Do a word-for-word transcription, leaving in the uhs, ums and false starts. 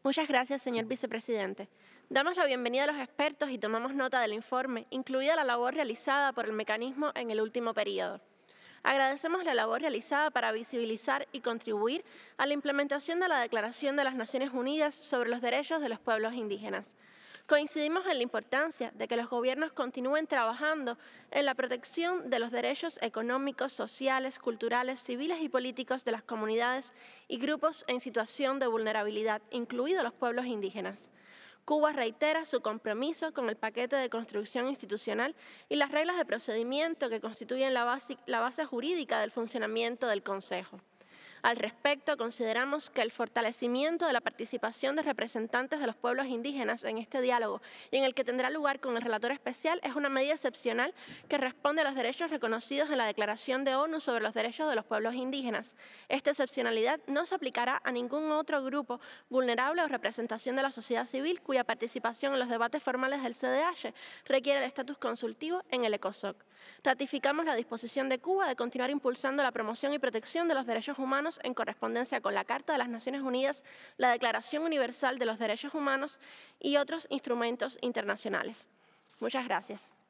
Muchas gracias, señor vicepresidente. Damos la bienvenida a los expertos y tomamos nota del informe, incluida la labor realizada por el mecanismo en el último periodo. Agradecemos la labor realizada para visibilizar y contribuir a la implementación de la Declaración de las Naciones Unidas sobre los Derechos de los Pueblos Indígenas. Coincidimos en la importancia de que los gobiernos continúen trabajando en la protección de los derechos económicos, sociales, culturales, civiles y políticos de las comunidades y grupos en situación de vulnerabilidad, incluidos los pueblos indígenas. Cuba reitera su compromiso con el paquete de construcción institucional y las reglas de procedimiento que constituyen la base, la base jurídica del funcionamiento del Consejo. Al respecto, consideramos que el fortalecimiento de la participación de representantes de los pueblos indígenas en este diálogo y en el que tendrá lugar con el relator especial es una medida excepcional que responde a los derechos reconocidos en la Declaración de ONU sobre los Derechos de los Pueblos Indígenas. Esta excepcionalidad no se aplicará a ningún otro grupo vulnerable o representación de la sociedad civil cuya participación en los debates formales del C D H requiere el estatus consultivo en el ECOSOC. Ratificamos la disposición de Cuba de continuar impulsando la promoción y protección de los derechos humanos en correspondencia con la Carta de las Naciones Unidas, la Declaración Universal de los Derechos Humanos y otros instrumentos internacionales. Muchas gracias.